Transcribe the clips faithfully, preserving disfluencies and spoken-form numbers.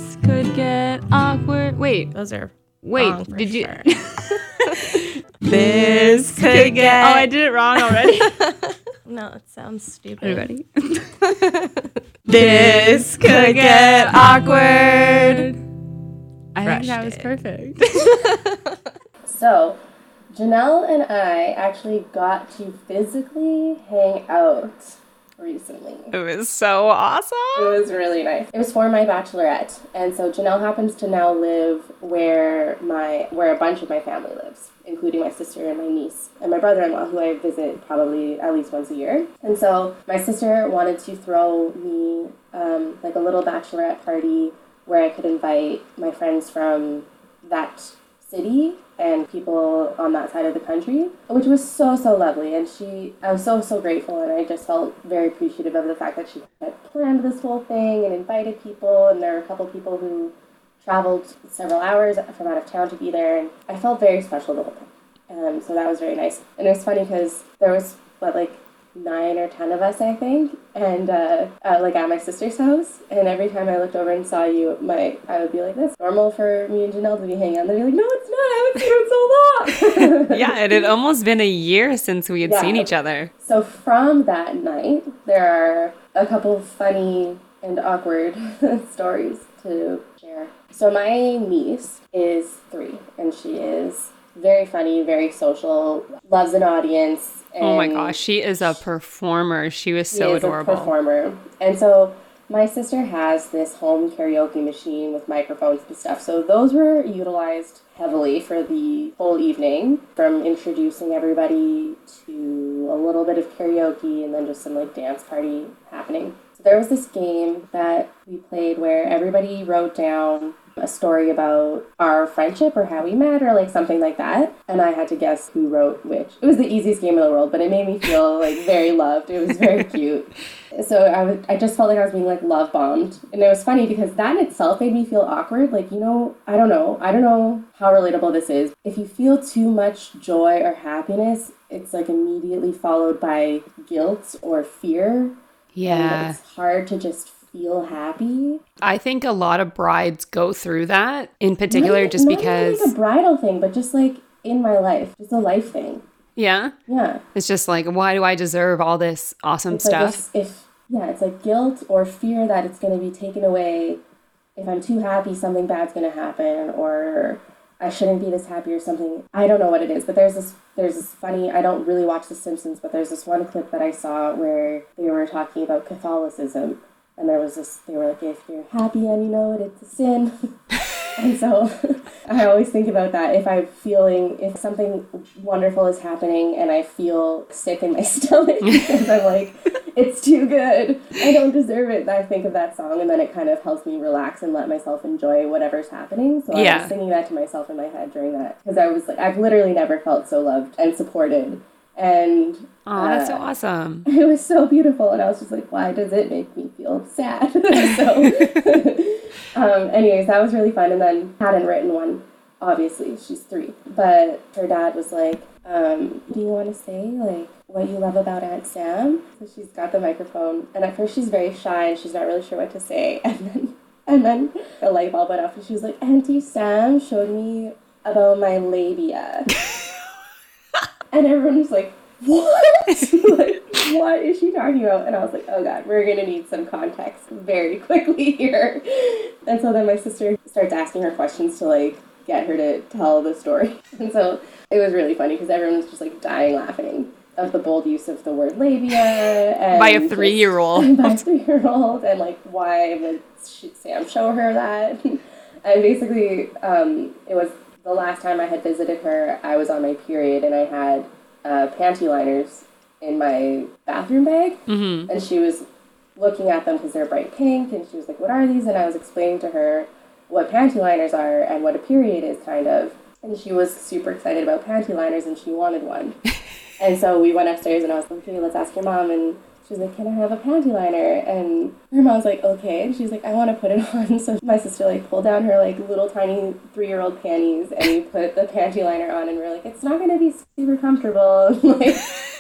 This could get awkward. Wait. Those are Wait, for did you? sure. This could get. Oh, I did it wrong already. No, it sounds stupid. Are you ready? This could get awkward. I think that was perfect. So, Janelle and I actually got to physically hang out recently. It was so awesome. It was really nice. It was for my bachelorette, and so Janelle happens to now live where my where a bunch of my family lives, including my sister and my niece and my brother-in-law, who I visit probably at least once a year. And so my sister wanted to throw me um, like a little bachelorette party where I could invite my friends from that city and people on that side of the country, which was so, so lovely. And she, I was so, so grateful, and I just felt very appreciative of the fact that she had planned this whole thing and invited people, and there were a couple people who traveled several hours from out of town to be there, and I felt very special the whole time. Um, so that was very nice. And it was funny because there was, what, like, nine or ten of us, I think, and uh, uh, like at my sister's house, and every time I looked over and saw you, my I would be like, that's normal for me and Janelle to be hanging out, and they'd be like, no, it's not, I haven't seen you in so long. Yeah, it had almost been a year since we had Yeah. seen each other. So from that night, there are a couple of funny and awkward stories to share. So my niece is three, and she is very funny, very social, loves an audience. And oh my gosh, she is a performer. She was so she is adorable. a performer. And so my sister has this home karaoke machine with microphones and stuff. So those were utilized heavily for the whole evening, from introducing everybody to a little bit of karaoke and then just some like dance party happening. So there was this game that we played where everybody wrote down a story about our friendship or how we met or like something like that, and I had to guess who wrote which. It was the easiest game in the world, but it made me feel like very loved. It was very cute. So I was, I just felt like I was being like love bombed, and it was funny because that in itself made me feel awkward. Like, you know, I don't know, I don't know how relatable this is. If you feel too much joy or happiness, it's like immediately followed by guilt or fear. Yeah, and it's hard to just feel happy. I think a lot of brides go through that in particular, not, just not because like a bridal thing, but just like in my life, just a life thing. Yeah, yeah. It's just like, why do I deserve all this awesome it's stuff? Like if, if yeah, it's like guilt or fear that it's going to be taken away. If I'm too happy, something bad's going to happen, or I shouldn't be this happy or something. I don't know what it is, but there's this there's this funny, I don't really watch The Simpsons, but there's this one clip that I saw where they were talking about Catholicism. And there was this, they were like, if you're happy and you know it, it's a sin. And so I always think about that. If I'm feeling, if something wonderful is happening and I feel sick in my stomach because I'm like, it's too good, I don't deserve it, and I think of that song, and then it kind of helps me relax and let myself enjoy whatever's happening. So yeah. I was singing that to myself in my head during that, because I was like, I've literally never felt so loved and supported. And oh, that's so awesome. It was so beautiful, and I was just like, why does it make me feel sad? so, um, anyways, that was really fun. And then hadn't written one, obviously, she's three. But her dad was like, um, do you want to say, like, what you love about Aunt Sam? So she's got the microphone, and at first she's very shy, and she's not really sure what to say. And then, and then a light bulb went off, and she was like, Auntie Sam showed me about my labia. And everyone was like, what? Like, what is she talking about? And I was like, oh God, we're going to need some context very quickly here. And so then my sister starts asking her questions to, like, get her to tell the story. And so it was really funny because everyone was just, like, dying laughing of the bold use of the word labia. And by a three-year-old. By a three-year-old. And, like, why would Sam show her that? And basically, um, it was... the last time I had visited her, I was on my period, and I had uh, panty liners in my bathroom bag, mm-hmm. and she was looking at them because they're bright pink, and she was like, what are these? And I was explaining to her what panty liners are and what a period is, kind of, and she was super excited about panty liners, and she wanted one. And so we went upstairs, and I was like, okay, let's ask your mom, and she was like, can I have a panty liner? And her mom was like, okay. And she's like, I want to put it on. So my sister, like, pulled down her, like, little tiny three-year-old panties, and we put the panty liner on, and we we're like, it's not going to be super comfortable. Like,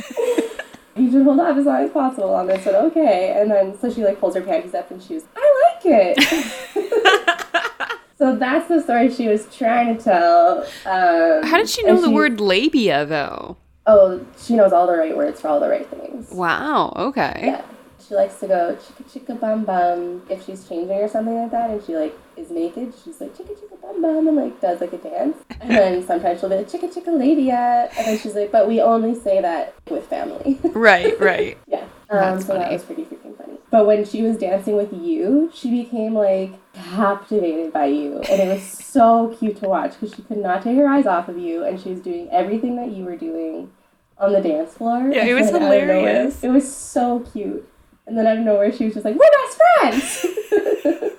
you should hold off as long as possible on this. And okay. And then, so she, like, pulls her panties up, and she was, I like it. So that's the story she was trying to tell. Um, How did she know the she, word labia, though? Oh, she knows all the right words for all the right things. Wow, okay. Yeah. She likes to go chicka chicka bum bum if she's changing or something like that, and she like is naked. She's like chicka chicka bum bum and like does like a dance. And then sometimes she'll be like chicka chicka labia, and then she's like, but we only say that with family. Right, right. Yeah. Um, That's so funny. That was pretty freaking funny. But when she was dancing with you, she became like captivated by you, and it was so cute to watch because she could not take her eyes off of you, and she was doing everything that you were doing on the dance floor. Yeah, it was hilarious. It was so cute. And then out of nowhere, she was just like, we're best friends!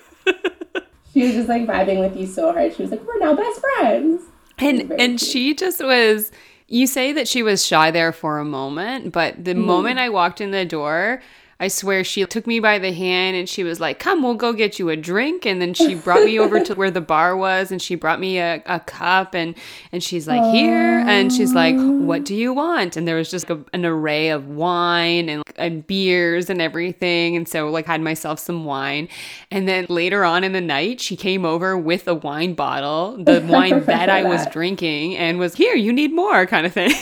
She was just like vibing with you so hard. She was like, we're now best friends. And and cute. She just was, you say that she was shy there for a moment, but the mm. moment I walked in the door, I swear she took me by the hand and she was like, come, we'll go get you a drink. And then she brought me over to where the bar was and she brought me a, a cup and, and she's like, Aww. Here. And she's like, what do you want? And there was just a, an array of wine and, and beers and everything. And so like had myself some wine. And then later on in the night, she came over with a wine bottle, the wine that I was drinking, and was, here, you need more kind of thing.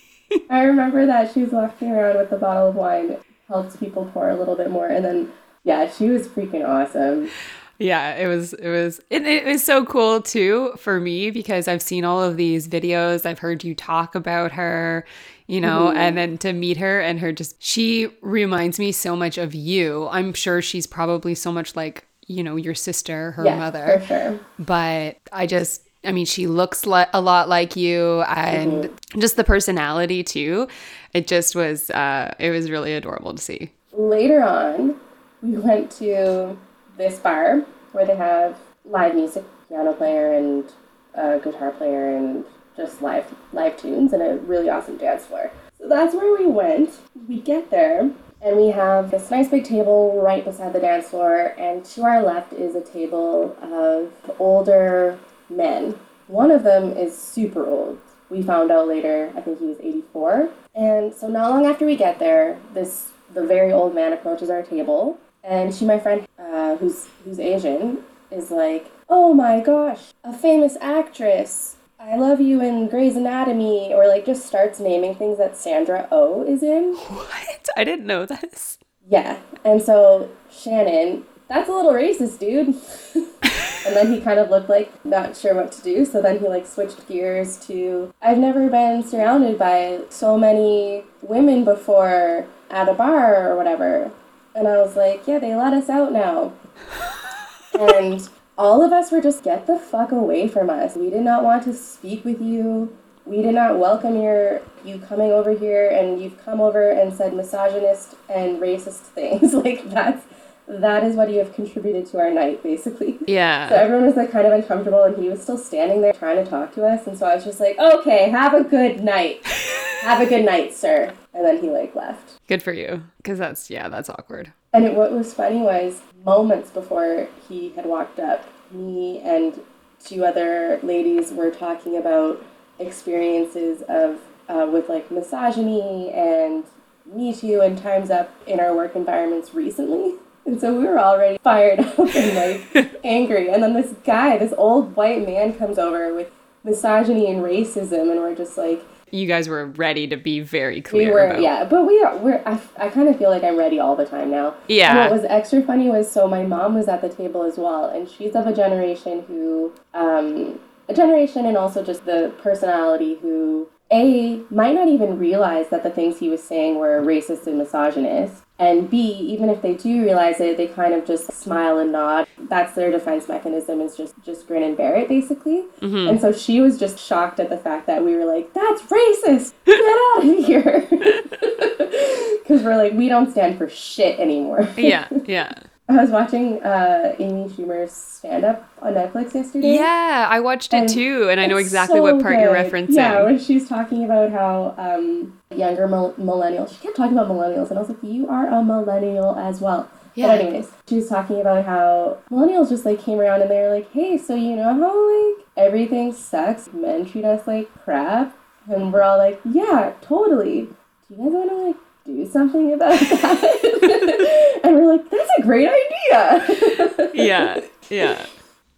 I remember that she was walking around with a bottle of wine. Helps people pour a little bit more, and then yeah, she was freaking awesome. Yeah, it was it was it, it was so cool too for me because I've seen all of these videos, I've heard you talk about her, you know, mm-hmm. and then to meet her and her just she reminds me so much of you. I'm sure she's probably so much like, you know, your sister, her yeah, mother. For sure. But I just I mean, she looks li- a lot like you, and mm-hmm. just the personality too. It just was, uh, it was really adorable to see. Later on, we went to this bar where they have live music, piano player and a guitar player and just live live tunes and a really awesome dance floor. So that's where we went. We get there and we have this nice big table right beside the dance floor, and to our left is a table of older men. One of them is super old. We found out later, I think he was eighty-four. And so not long after we get there, this the very old man approaches our table, and she, my friend, uh, who's who's Asian, is like, oh my gosh, a famous actress. I love you in Grey's Anatomy, or like just starts naming things that Sandra Oh is in. What? I didn't know this. Yeah. And so Shannon, that's a little racist, dude. And then he kind of looked like not sure what to do. So then he like switched gears to, I've never been surrounded by so many women before at a bar or whatever. And I was like, yeah, they let us out now. And all of us were just, get the fuck away from us. We did not want to speak with you. We did not welcome your you coming over here, and you've come over and said misogynist and racist things. Like that's that is what you have contributed to our night, basically. Yeah. So everyone was like kind of uncomfortable, and he was still standing there trying to talk to us, and so I was just like, okay, have a good night. Have a good night, sir. And then he like left. Good for you, because that's, yeah, that's awkward. And it, what was funny was moments before he had walked up, me and two other ladies were talking about experiences of uh, with like misogyny and Me Too and Time's Up in our work environments recently. And so we were already fired up and like angry. And then this guy, this old white man comes over with misogyny and racism, and we're just like... You guys were ready to be very clear we were, about... Yeah, but we are, we're, I, I kind of feel like I'm ready all the time now. Yeah. And what was extra funny was, so my mom was at the table as well, and she's of a generation who... Um, a generation and also just the personality who... A, might not even realize that the things he was saying were racist and misogynist. And B, even if they do realize it, they kind of just smile and nod. That's their defense mechanism, is just, just grin and bear it, basically. Mm-hmm. And so she was just shocked at the fact that we were like, that's racist! Get out of here! Because we're like, we don't stand for shit anymore. Yeah, yeah. I was watching uh, Amy Schumer's stand-up on Netflix yesterday. Yeah, I watched it too, and I know exactly so what part good. You're referencing. Yeah, when she's talking about how um, younger mil- millennials, she kept talking about millennials, and I was like, you are a millennial as well. Yeah. But anyways, she was talking about how millennials just like came around and they were like, hey, so you know how like everything sucks, men treat us like crap? And we're all like, yeah, totally. Do you guys want to like do something about that? And we're like, that's a great idea. Yeah, yeah.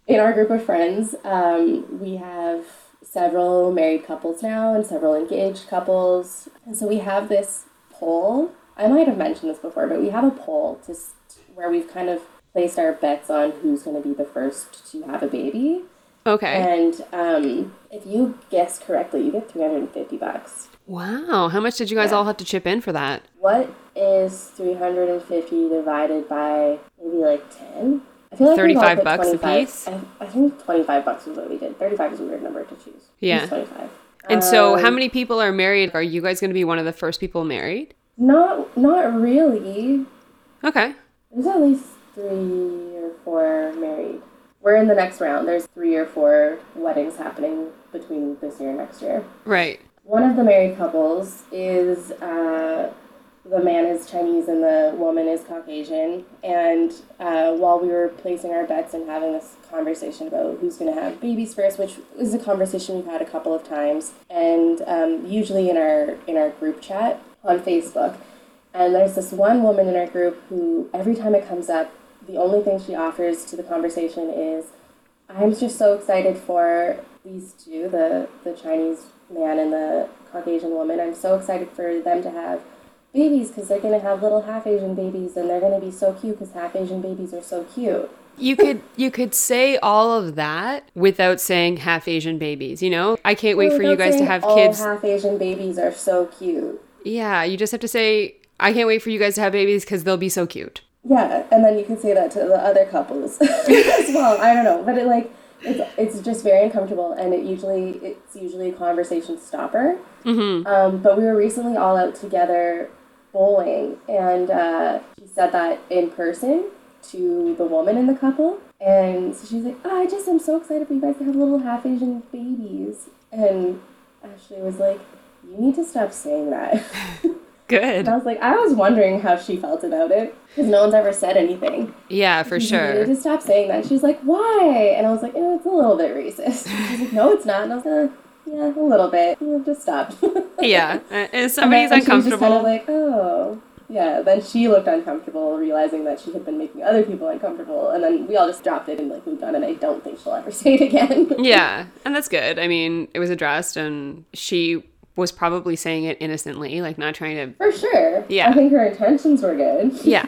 In our group of friends, um, we have several married couples now and several engaged couples. And so we have this poll. I might have mentioned this before, but we have a poll to where we've kind of placed our bets on who's going to be the first to have a baby. Okay. And um, if you guess correctly, you get three hundred fifty bucks. Wow. How much did you guys Yeah. all have to chip in for that? What is three hundred fifty divided by maybe like ten? I feel like thirty-five we've all put bucks a twenty-five. piece? I, I think twenty-five bucks was what we did. thirty-five is a weird number to choose. Yeah. It's twenty-five. And so how Um, many people are married? Are you guys going to be one of the first people married? Not, not really. Okay. There's at least three or four married. We're in the next round. There's three or four weddings happening between this year and next year. Right. One of the married couples is, uh, the man is Chinese and the woman is Caucasian. And uh, while we were placing our bets and having this conversation about who's going to have babies first, which is a conversation we've had a couple of times, and um, usually in our in our group chat on Facebook. And there's this one woman in our group who, every time it comes up, the only thing she offers to the conversation is, I'm just so excited for these two, the, the Chinese man and the Caucasian woman. I'm so excited for them to have babies because they're going to have little half-Asian babies and they're going to be so cute because half-Asian babies are so cute. You could you could say all of that without saying half Asian babies, you know? I can't wait for you guys to have all kids. half-Asian babies are so cute. Yeah, you just have to say, I can't wait for you guys to have babies because they'll be so cute. Yeah, and then you can say that to the other couples as well. I don't know, but it like it's it's just very uncomfortable, and it usually it's usually a conversation stopper. Mm-hmm. Um, but we were recently all out together bowling, and uh, she said that in person to the woman in the couple, and so she's like, "Oh, I just am so excited for you guys to have little half Asian babies," and Ashley was like, "You need to stop saying that." Good. And I was like, I was wondering how she felt about it, because no one's ever said anything. Yeah, for She's like, sure. You need to stop saying that. She's like, why? And I was like, eh, it's a little bit racist. She's like, no, it's not. And I was like, yeah, a little bit. We'll just stop. Yeah, uh, if somebody's and then, and she was just uncomfortable. kind of like, oh. Yeah, then she looked uncomfortable, realizing that she had been making other people uncomfortable, and then we all just dropped it and like moved on, and I don't think she'll ever say it again. Yeah, and that's good. I mean, it was addressed, and she was probably saying it innocently, like not trying to... For sure. Yeah. I think her intentions were good. Yeah.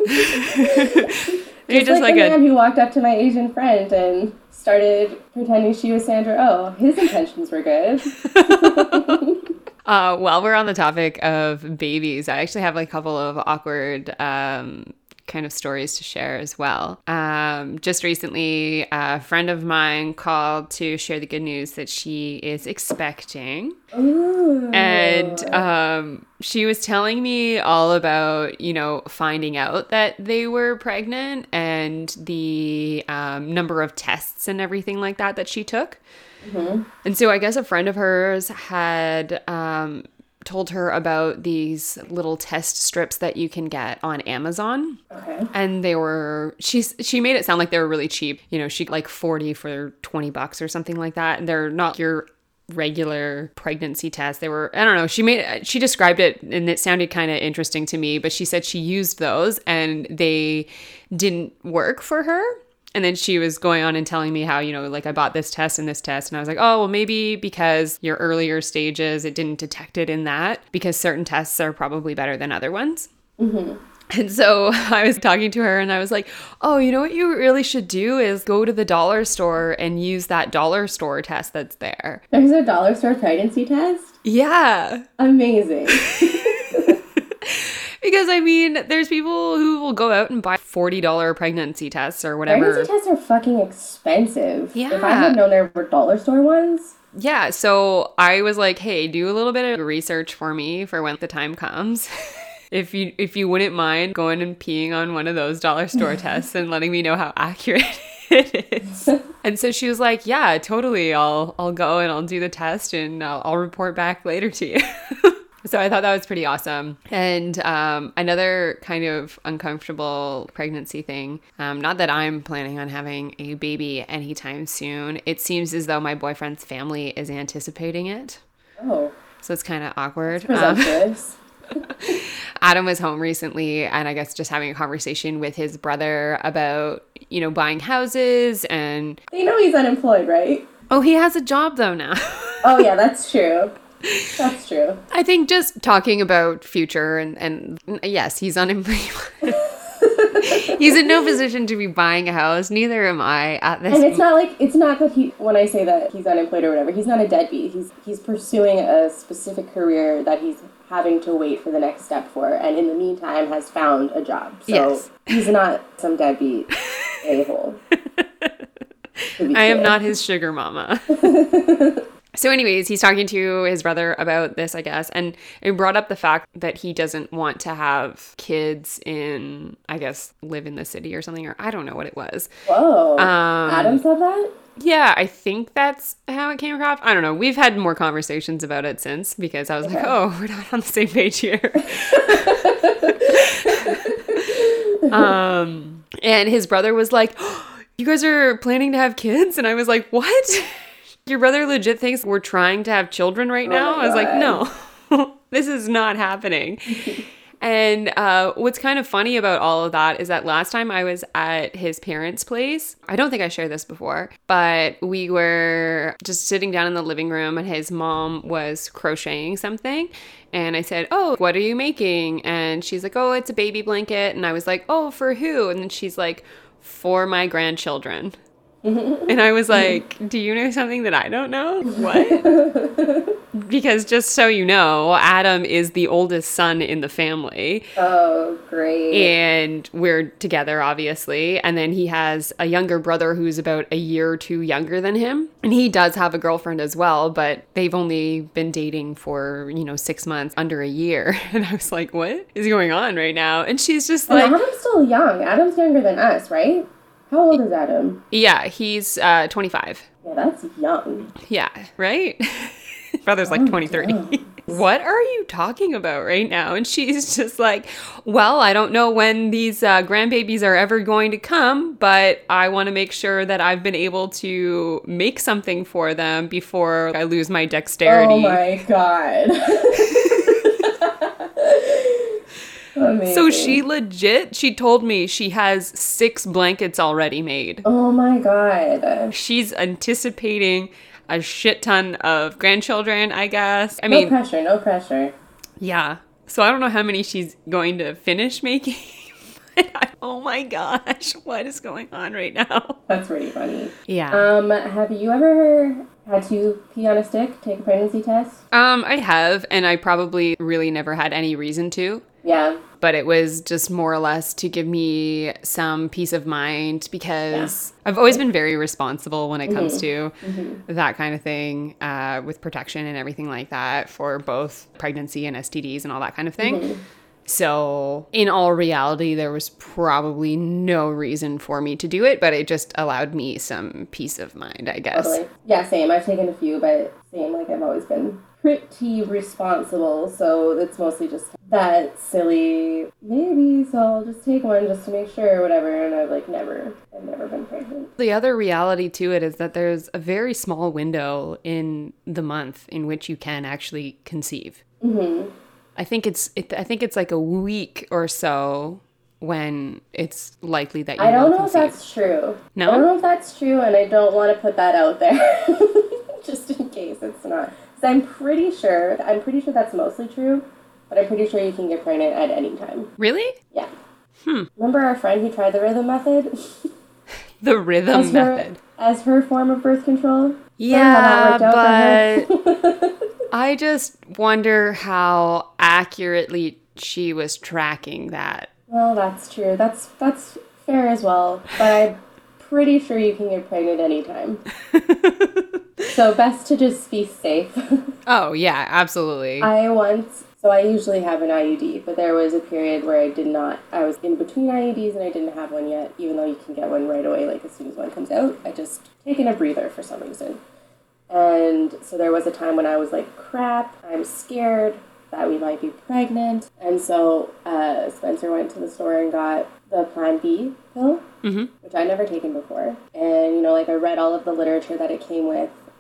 Just, You're just like, like the a... man who walked up to my Asian friend and started pretending she was Sandra Oh. His intentions were good. Uh, while we're on the topic of babies, I actually have like a couple of awkward um, kind of stories to share as well. Um, just recently, a friend of mine called to share the good news that she is expecting. Ooh. And um, she was telling me all about, you know, finding out that they were pregnant and the um, number of tests and everything like that that she took. Mm-hmm. And so I guess a friend of hers had um, told her about these little test strips that you can get on Amazon. Okay. And they were, she's, she made it sound like they were really cheap. You know, she like forty for twenty bucks or something like that. And they're not your regular pregnancy test. They were, I don't know, she made, she described it and it sounded kind of interesting to me, but she said she used those and they didn't work for her. And then she was going on and telling me how, you know, like I bought this test and this test. And I was like, oh, well, maybe because your earlier stages, it didn't detect it in that, because certain tests are probably better than other ones. Mm-hmm. And so I was talking to her and I was like, oh, you know what you really should do is go to the dollar store and use that dollar store test that's there. There's a dollar store pregnancy test? Yeah. Amazing. Because, I mean, there's people who will go out and buy forty dollars pregnancy tests or whatever. Pregnancy tests are fucking expensive. Yeah. If I had known there were dollar store ones. Yeah, so I was like, hey, do a little bit of research for me for when the time comes. If you if you wouldn't mind going and peeing on one of those dollar store tests and letting me know how accurate it is. And so she was like, yeah, totally. I'll I'll go and I'll do the test and I'll, I'll report back later to you. So I thought that was pretty awesome. And um, another kind of uncomfortable pregnancy thing, um, not that I'm planning on having a baby anytime soon. It seems as though my boyfriend's family is anticipating it. Oh. So it's kind of awkward. Presumptuous. Um, Adam was home recently and I guess just having a conversation with his brother about, you know, buying houses and... You know he's unemployed, right? Oh, he has a job though now. Oh, yeah, that's true. That's true. I think just talking about future and, and yes, he's unemployed. He's in no position to be buying a house. Neither am I at this. And it's not like it's not that he. When I say that he's unemployed or whatever, he's not a deadbeat. He's he's pursuing a specific career that he's having to wait for the next step for, and in the meantime has found a job. So yes. He's not some deadbeat a-hole. I am not his sugar mama. So anyways, he's talking to his brother about this, I guess, and it brought up the fact that he doesn't want to have kids in, I guess, live in the city or something, or I don't know what it was. Whoa. Um, Adam said that? Yeah, I think that's how it came across. I don't know. We've had more conversations about it since because I was okay. like, oh, we're not on the same page here. um, and his brother was like, oh, you guys are planning to have kids? And I was like, what? Your brother legit thinks we're trying to have children right now? Oh I was like, no, this is not happening. And uh, what's kind of funny about all of that is that last time I was at his parents' place, I don't think I shared this before, but we were just sitting down in the living room and his mom was crocheting something. And I said, oh, what are you making? And she's like, oh, it's a baby blanket. And I was like, oh, for who? And then she's like, for my grandchildren. And I was like, do you know something that I don't know? What? Because just so you know, Adam is the oldest son in the family. Oh, great. And we're together, obviously. And then he has a younger brother who's about a year or two younger than him. And he does have a girlfriend as well, but they've only been dating for, you know, six months, under a year. And I was like, what is going on right now? And she's just and like... Adam's still young. Adam's younger than us, right? How old is Adam? Yeah, he's uh, twenty-five. Yeah, that's young. Yeah, right? Brother's like oh, twenty, thirty. What are you talking about right now? And she's just like, well, I don't know when these uh, grandbabies are ever going to come, but I want to make sure that I've been able to make something for them before I lose my dexterity. Oh my God. Amazing. So she legit, she told me she has six blankets already made. Oh my God. She's anticipating a shit ton of grandchildren, I guess. I no mean, pressure, no pressure. Yeah. So I don't know how many she's going to finish making. But I, oh my gosh, what is going on right now? That's really funny. Yeah. Um, have you ever had to pee on a stick, take a pregnancy test? Um, I have, and I probably really never had any reason to. Yeah. But it was just more or less to give me some peace of mind because yeah. I've always been very responsible when it mm-hmm. comes to mm-hmm. that kind of thing uh, with protection and everything like that for both pregnancy and S T Ds and all that kind of thing. Mm-hmm. So in all reality, there was probably no reason for me to do it, but it just allowed me some peace of mind, I guess. Totally. Yeah, same. I've taken a few, but same, like I've always been pretty responsible, so it's mostly just that silly, maybe, so I'll just take one just to make sure or whatever, and I've like never, I've never been pregnant. The other reality to it is that there's a very small window in the month in which you can actually conceive. Mm-hmm. I think it's, it, I think it's like a week or so when it's likely that you I don't will know conceive. if that's true. No? I don't know if that's true, and I don't want to put that out there, just in case it's not. So I'm pretty sure, I'm pretty sure that's mostly true, but I'm pretty sure you can get pregnant at any time. Really? Yeah. Hmm. Remember our friend who tried the rhythm method? The rhythm as her, method. As her form of birth control? Yeah, but I just wonder how accurately she was tracking that. Well, that's true. That's that's fair as well, but I'm pretty sure you can get pregnant anytime. So best to just be safe. Oh, yeah, absolutely. I once, so I usually have an I U D, but there was a period where I did not, I was in between I U Ds and I didn't have one yet, even though you can get one right away, like as soon as one comes out. I just taken a breather for some reason. And so there was a time when I was like, crap, I'm scared that we might be pregnant. And so uh, Spencer went to the store and got the Plan B pill, mm-hmm. which I'd never taken before. And, you know, like I read all of the literature that it came with.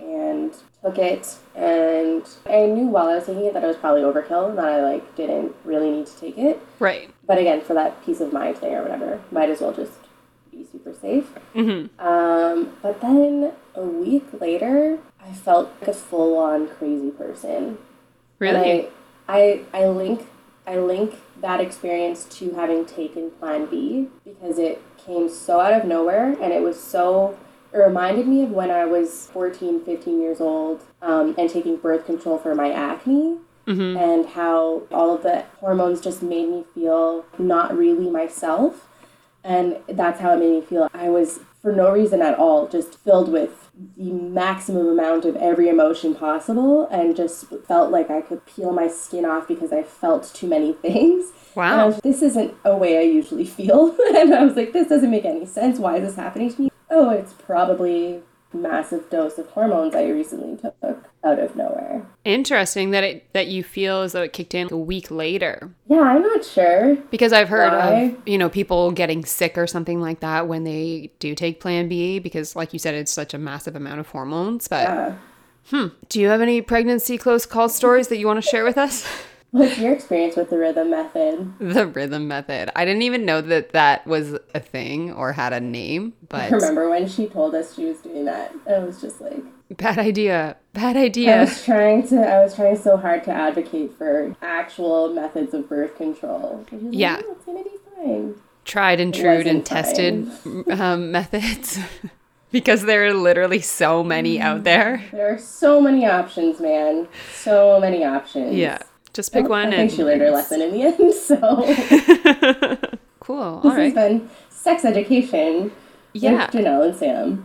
and took it. And I knew while I was taking it that it was probably overkill and that I like didn't really need to take it. Right. But again, for that peace of mind thing or whatever, might as well just be super safe. Mm-hmm. Um, but then a week later, I felt like a full-on crazy person. Really? And I, I, I link, I link that experience to having taken Plan B because it came so out of nowhere and it was so, it reminded me of when I was fourteen, fifteen years old um, and taking birth control for my acne. Mm-hmm. And how all of the hormones just made me feel not really myself. And that's how it made me feel. I was, for no reason at all, just filled with the maximum amount of every emotion possible and just felt like I could peel my skin off because I felt too many things. Wow. And I was, this isn't a way I usually feel. And I was like, this doesn't make any sense. Why is this happening to me? Oh, it's probably massive dose of hormones I recently took out of nowhere. Interesting that it that you feel as though it kicked in a week later. Yeah, I'm not sure. Because I've heard why. of, you know, people getting sick or something like that when they do take Plan B because, like you said, it's such a massive amount of hormones. But, Yeah. hmm, do you have any pregnancy close call stories that you want to share with us? What's your experience with the rhythm method? The rhythm method. I didn't even know that that was a thing or had a name, but I remember when she told us she was doing that. I was just like, bad idea. Bad I idea. was trying to, I was trying so hard to advocate for actual methods of birth control. And she was Yeah. like, no, it's gonna be fine. Tried and It true and wasn't tested um, methods because there are literally so many out there. There are so many options, man. So many options. Yeah. Just pick Well, one. I think and she learned her lesson in the end, so. Cool. All This right. has been Sex Education Yeah. with Janelle and Sam.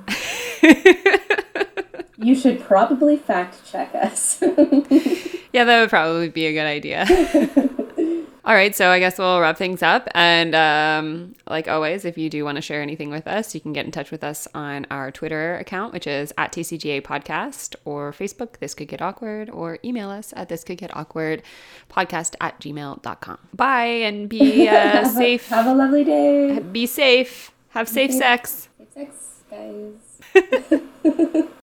You should probably fact check us. Yeah, that would probably be a good idea. All right, so I guess we'll wrap things up. And um, like always, if you do want to share anything with us, you can get in touch with us on our Twitter account, which is at T C G A Podcast, or Facebook, This Could Get Awkward, or email us at This Could Get Awkward podcast at gmail dot com. Bye, and be uh, safe. Have a lovely day. Be safe. Have safe sex. Safe sex, guys.